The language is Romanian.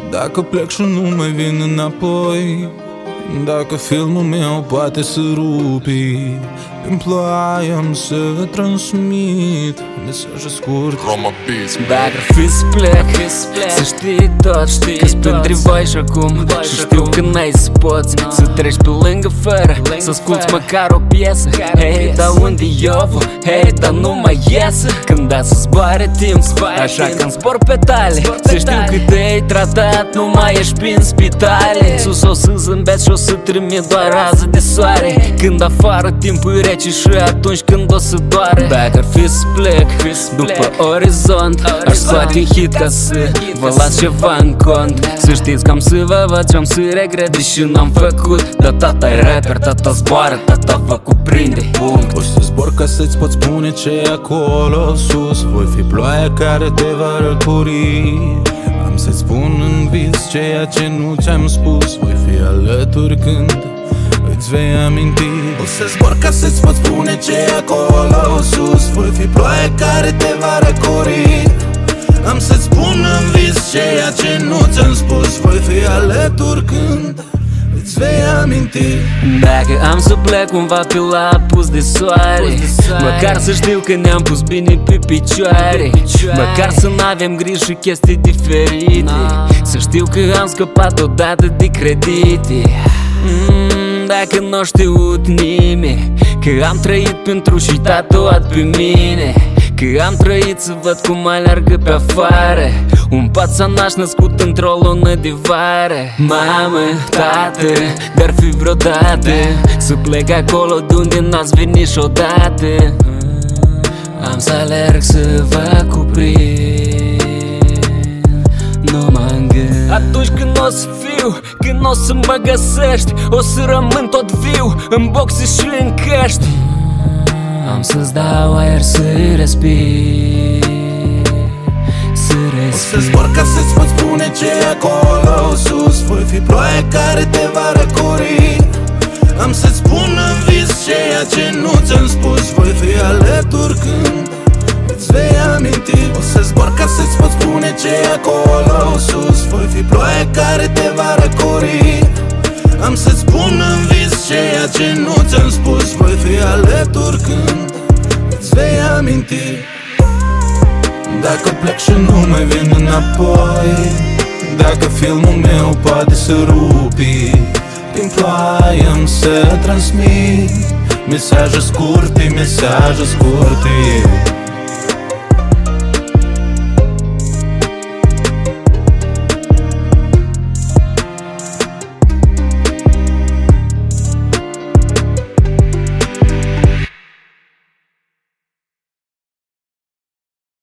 Dacă plec și nu mai vin înapoi, dacă filmul meu poate să rupi, prin ploaie am să transmit mesaje scurte. Dacă ar fi să plec, să știi tot, că-s pentru voi și acum. Și știu că n-ai să poți să treci pe lângă fără să asculti măcar o piesă. Hei, dar unde eu? Hei, dar nu mai iese când da să zboare timp, așa că-mi zbor petale. Să știu că te-ai tratat, nu mai ești prin spitale. Sus o să zâmbesc și o să trimit doar rază de soare, când afară timpul e rece și atunci când o să doare. Dacă ar fi să plec după orizont, aș scoate un hit ca să vă las ceva în cont. Să știți că am să vă văd și am să regret deși n-am făcut. Dar tata-i rapper, tata zboară, tata vă cuprinde, punct. O să zbor ca să-ți pot spune ce-i acolo sus. Voi fi ploaia care te va răcori. Am să-ți spun în vis ceea ce nu ți-am spus. Voi fi alături când îți vei aminti. O să zbor ca să-ți pot spune ce-i acolo sus. Voi fi ploaia care te va răcori. Am să-ți spun în vis ceea ce nu ți-am spus. Voi fi alături când îți vei aminti. Dacă am să plec cumva pe la apus de soare, măcar să știu că ne-am pus bine pe picioare. Măcar să n-avem griji și chestii diferite. Să știu că am scăpat odată de credite. Dacă n-o știut nimeni că am trăit pentru și tatuat pe mine, că am trăit să văd cum aleargă pe afară un pațanaș născut într-o lună de vară. Mamă, tată, dar fi vreodată să plec acolo de unde n-ați venit niciodată. Am să alerg să vă cuprind, nu mă îngând. Atunci când o să fiu, când o să mă găsești, o să rămân tot viu în boxe și în căști. Am să-ți dau aer să respiri, să respiri. O să zbor ca să-ți pot spune ce-i acolo sus. Voi fi ploaia care te va răcori. Am să-ți spun în vis ceea ce nu ți-am spus. Voi fi alături când îți vei aminti. O să zbor ca să-ți pot spune ce-i acolo sus. Voi fi ploaia care te va răcori. Am să-ți spun în vis ceea ce nu ți-am spus. Voi fi alături când îți vei aminti. Dacă plec și nu mai vin înapoi, dacă filmul meu poate să rupi, prin ploaie am să transmit mesaje scurte, mesaje scurte.